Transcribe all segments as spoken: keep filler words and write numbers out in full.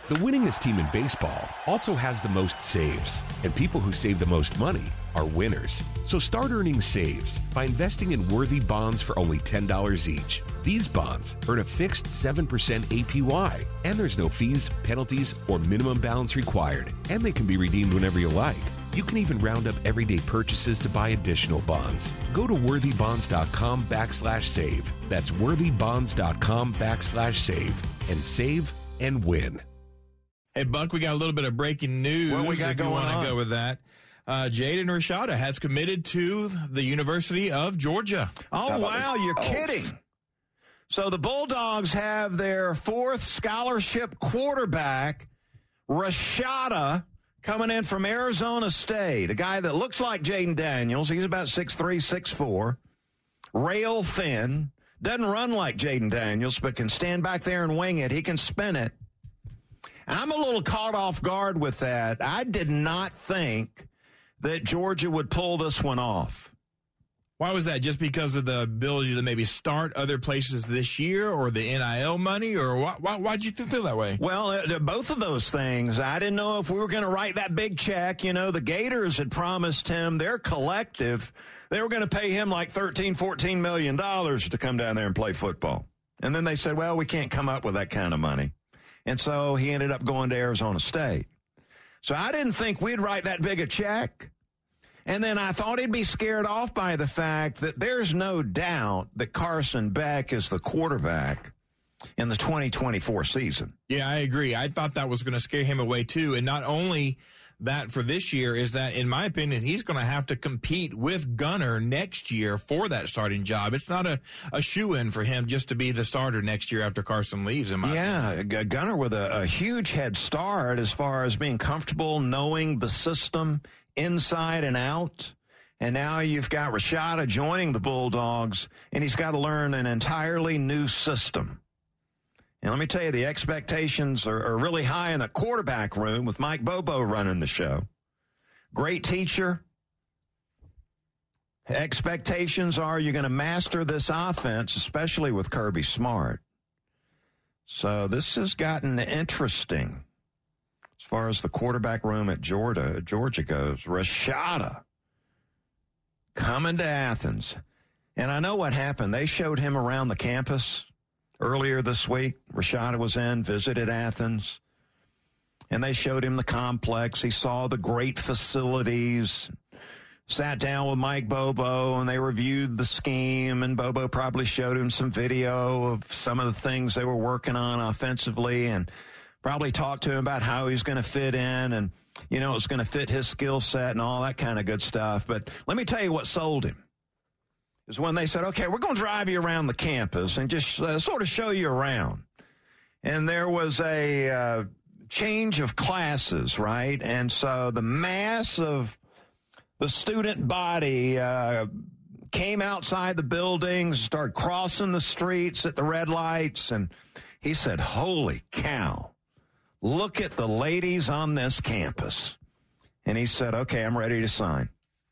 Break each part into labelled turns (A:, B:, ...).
A: The winningest team in baseball also has the most saves, and people who save the most money are winners. So start earning saves by investing in worthy bonds for only ten dollars each. These bonds earn a fixed seven percent A P Y, and there's no fees, penalties, or minimum balance required, and they can be redeemed whenever you like. You can even round up everyday purchases to buy additional bonds. Go to worthybonds.com backslash save. That's worthybonds.com backslash save and save and win.
B: Hey, Buck, we got a little bit of breaking news.
C: What we got
B: if
C: going
B: you want
C: on?
B: to go with that. Uh, Jaden Rashada has committed to the University of Georgia.
C: Oh, wow, you're kidding. So the Bulldogs have their fourth scholarship quarterback, Rashada, coming in from Arizona State, a guy that looks like Jaden Daniels. He's about six three, six four, rail thin, doesn't run like Jaden Daniels, but can stand back there and wing it. He can spin it. I'm a little caught off guard with that. I did not think that Georgia would pull this one off.
B: Why was that? Just because of the ability to maybe start other places this year, or the N I L money, or why, why, why'd you feel that way?
C: Well, uh, both of those things. I didn't know if we were going to write that big check. You know, the Gators had promised him, their collective, they were going to pay him like thirteen, fourteen million dollars to come down there and play football. And then they said, well, we can't come up with that kind of money. And so he ended up going to Arizona State. So I didn't think we'd write that big a check. And then I thought he'd be scared off by the fact that there's no doubt that Carson Beck is the quarterback in the twenty twenty-four season.
B: Yeah, I agree. I thought that was going to scare him away, too. And not only that for this year is that, in my opinion, he's going to have to compete with Gunner next year for that starting job. It's not a, a shoe-in for him just to be the starter next year after Carson leaves, in my
C: yeah,
B: opinion.
C: Yeah, Gunner with a, a huge head start as far as being comfortable knowing the system inside and out. And now you've got Rashada joining the Bulldogs, and he's got to learn an entirely new system. And let me tell you, the expectations are, are really high in the quarterback room with Mike Bobo running the show. Great teacher. Expectations are you're going to master this offense, especially with Kirby Smart. So this has gotten interesting as far as the quarterback room at Georgia, Georgia goes. Rashada coming to Athens. And I know what happened. They showed him around the campus earlier this week. Rashada was in, visited Athens, and they showed him the complex. He saw the great facilities, sat down with Mike Bobo, and they reviewed the scheme, and Bobo probably showed him some video of some of the things they were working on offensively, and probably talked to him about how he's going to fit in, and, you know, it's going to fit his skill set and all that kind of good stuff. But let me tell you what sold him. Is when they said, okay, we're going to drive you around the campus and just uh, sort of show you around. And there was a uh, change of classes, right? And so the mass of the student body uh, came outside the buildings, started crossing the streets at the red lights. And he said, holy cow, look at the ladies on this campus. And he said, okay, I'm ready to sign.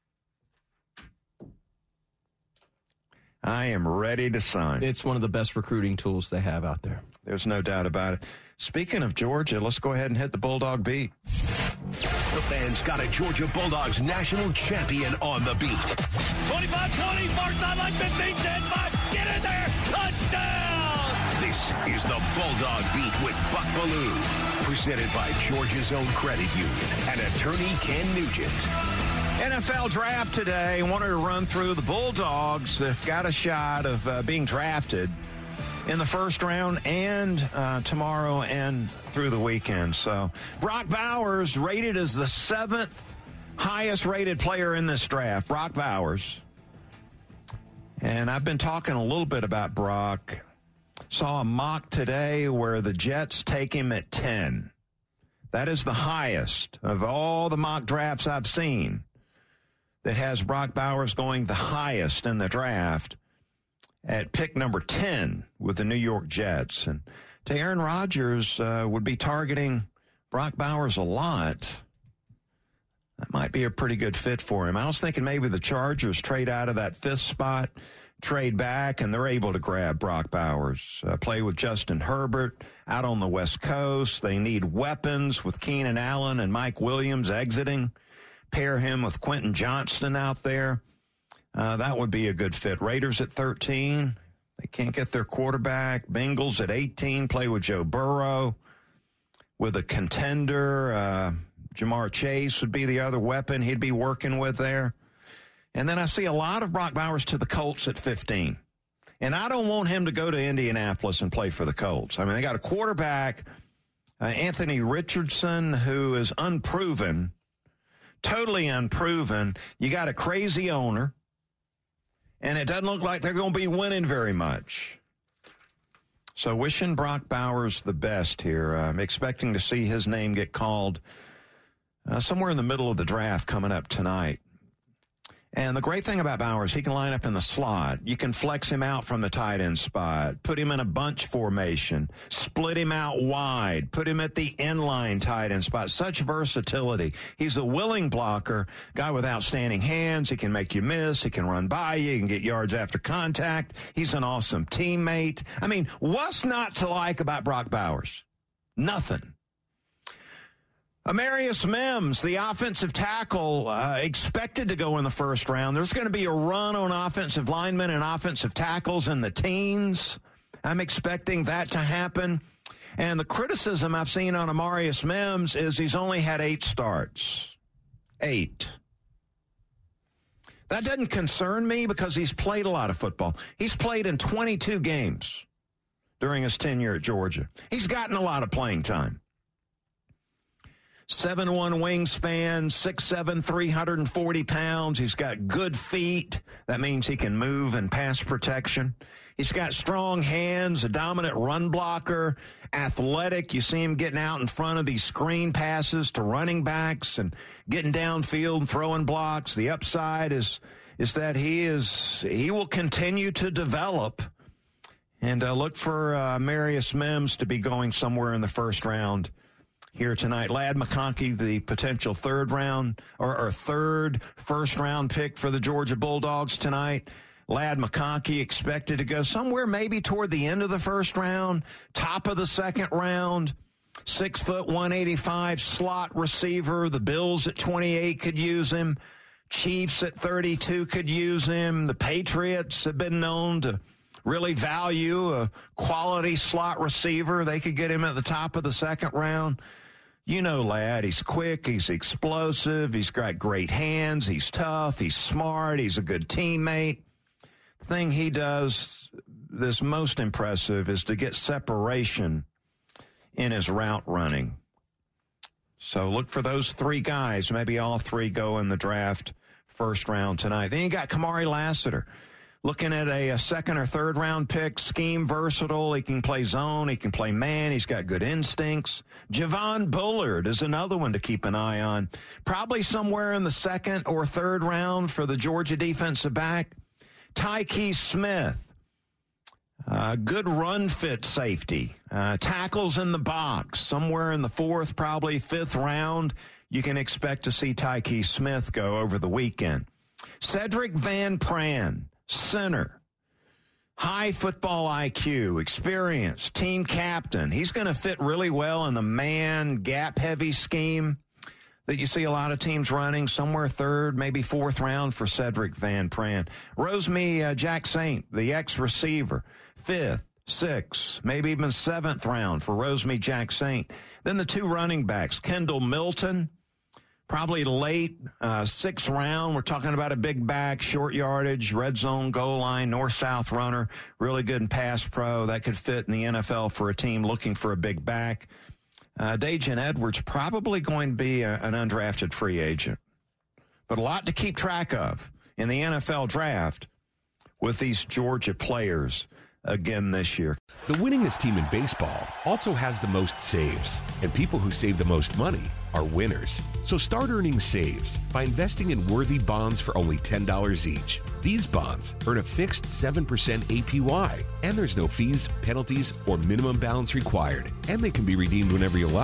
C: I am ready to sign.
D: It's one of the best recruiting tools they have out there.
C: There's no doubt about it. Speaking of Georgia, let's go ahead and hit the Bulldog beat.
E: The fans got a Georgia Bulldogs national champion on the beat.
F: twenty-five twenty, mark sideline, fifteen ten, five, get in there, touchdown!
E: This is the Bulldog Beat with Buck Belue, presented by Georgia's own credit union and attorney Ken Nugent.
C: N F L draft today. I wanted to run through the Bulldogs that have got a shot of uh, being drafted in the first round and uh, tomorrow and through the weekend. So Brock Bowers rated as the seventh highest rated player in this draft. Brock Bowers. And I've been talking a little bit about Brock. Saw a mock today where the Jets take him at ten. That is the highest of all the mock drafts I've seen that has Brock Bowers going the highest in the draft at pick number ten with the New York Jets. And to Aaron Rodgers uh, would be targeting Brock Bowers a lot. That might be a pretty good fit for him. I was thinking maybe the Chargers trade out of that fifth spot, trade back, and they're able to grab Brock Bowers. Uh, play with Justin Herbert out on the West Coast. They need weapons with Keenan Allen and Mike Williams exiting. Pair him with Quentin Johnston out there. Uh, that would be a good fit. Raiders at thirteen. They can't get their quarterback. Bengals at eighteen. Play with Joe Burrow. With a contender, uh, Jamar Chase would be the other weapon he'd be working with there. And then I see a lot of Brock Bowers to the Colts at fifteen. And I don't want him to go to Indianapolis and play for the Colts. I mean, they got a quarterback, uh, Anthony Richardson, who is unproven, totally unproven. You got a crazy owner, and it doesn't look like they're going to be winning very much. So wishing Brock Bowers the best here. I'm expecting to see his name get called uh, somewhere in the middle of the draft coming up tonight. And the great thing about Bowers, he can line up in the slot. You can flex him out from the tight end spot, put him in a bunch formation, split him out wide, put him at the inline tight end spot. Such versatility. He's a willing blocker, guy with outstanding hands. He can make you miss. He can run by you. He can get yards after contact. He's an awesome teammate. I mean, what's not to like about Brock Bowers? Nothing. Amarius Mims, the offensive tackle, uh, expected to go in the first round. There's going to be a run on offensive linemen and offensive tackles in the teens. I'm expecting that to happen. And the criticism I've seen on Amarius Mims is he's only had eight starts. Eight. That doesn't concern me because he's played a lot of football. He's played in twenty-two games during his tenure at Georgia. He's gotten a lot of playing time. seven one wingspan, six seven, three hundred forty pounds. He's got good feet. That means he can move and pass protection. He's got strong hands, a dominant run blocker, athletic. You see him getting out in front of these screen passes to running backs and getting downfield and throwing blocks. The upside is is that he is he will continue to develop. And uh, look for uh, Amarius Mims to be going somewhere in the first round here tonight. Ladd McConkey, the potential third round or, or third first round pick for the Georgia Bulldogs tonight. Ladd McConkey expected to go somewhere maybe toward the end of the first round, top of the second round. Six foot, one eighty-five slot receiver. The Bills at twenty-eight could use him. Chiefs at thirty-two could use him. The Patriots have been known to really value a quality slot receiver. They could get him at the top of the second round. You know, Ladd, he's quick, he's explosive, he's got great hands, he's tough, he's smart, he's a good teammate. The thing he does that's most impressive is to get separation in his route running. So look for those three guys. Maybe all three go in the draft first round tonight. Then you got Kamari Lassiter. Looking at a, a second or third round pick, scheme versatile. He can play zone. He can play man. He's got good instincts. Javon Bullard is another one to keep an eye on. Probably somewhere in the second or third round for the Georgia defensive back. Tyke Smith, uh, good run fit safety. Uh, tackles in the box. Somewhere in the fourth, probably fifth round, you can expect to see Tyke Smith go over the weekend. Cedric Van Pran, center, high football I Q, experience, team captain. He's going to fit really well in the man gap-heavy scheme that you see a lot of teams running, somewhere third, maybe fourth round for Cedric Van Pran. Rosemy uh, Jack Saint, the ex-receiver, fifth, sixth, maybe even seventh round for Rosemy Jack Saint. Then the two running backs, Kendall Milton, probably late, uh, sixth round. We're talking about a big back, short yardage, red zone, goal line, north-south runner, really good in pass pro. That could fit in the N F L for a team looking for a big back. Uh, Dajan Edwards probably going to be a, an undrafted free agent. But a lot to keep track of in the N F L draft with these Georgia players again this year.
A: The winningest team in baseball also has the most saves, and people who save the most money are winners. So start earning saves by investing in worthy bonds for only ten dollars each. These bonds earn a fixed seven percent A P Y, and there's no fees, penalties, or minimum balance required, and they can be redeemed whenever you like.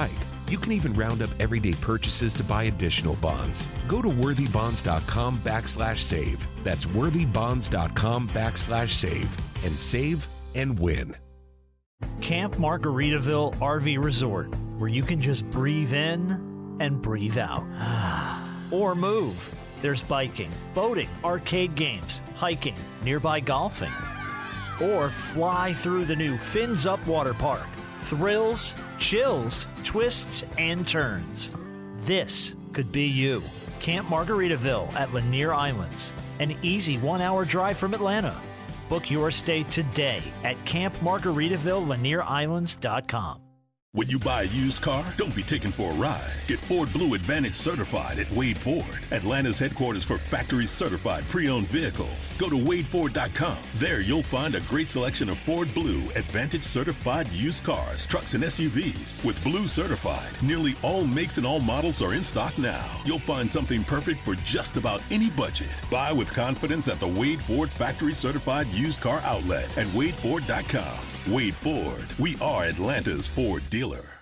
A: You can even round up everyday purchases to buy additional bonds. Go to worthybonds.com backslash save. That's worthybonds.com backslash save and save and win.
G: Camp Margaritaville R V Resort, where you can just breathe in and breathe out. Or move. There's biking, boating, arcade games, hiking, nearby golfing. Or fly through the new Fins Up Water Park. Thrills, chills, twists, and turns. This could be you. Camp Margaritaville at Lanier Islands. An easy one-hour drive from Atlanta. Book your stay today at camp margaritaville lanier islands dot com.
H: When you buy a used car, don't be taken for a ride. Get Ford Blue Advantage certified at Wade Ford, Atlanta's headquarters for factory certified pre-owned vehicles. Go to wade ford dot com. There you'll find a great selection of Ford Blue Advantage certified used cars, trucks, and S U Vs. With Blue certified, nearly all makes and all models are in stock now. You'll find something perfect for just about any budget. Buy with confidence at the Wade Ford factory certified used car outlet at wade ford dot com. Wade Ford, we are Atlanta's Ford dealer.